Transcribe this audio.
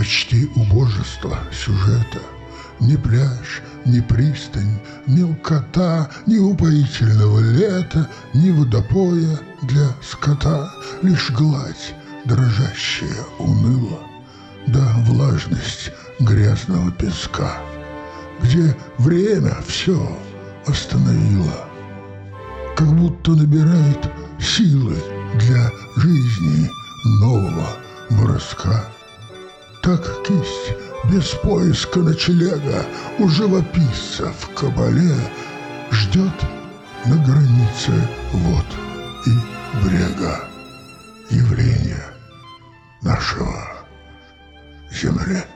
почти убожество сюжета. Ни пляж, ни пристань, ни лкота, ни упоительного лета, ни водопоя для скота, лишь гладь, дрожащая уныло, да влажность грязного песка, где время все остановило, как будто набирает силы для жизни нового броска. Так кисть без поиска ночлега у живописца в кабале ждет на границе вод и брега явления нашего земле.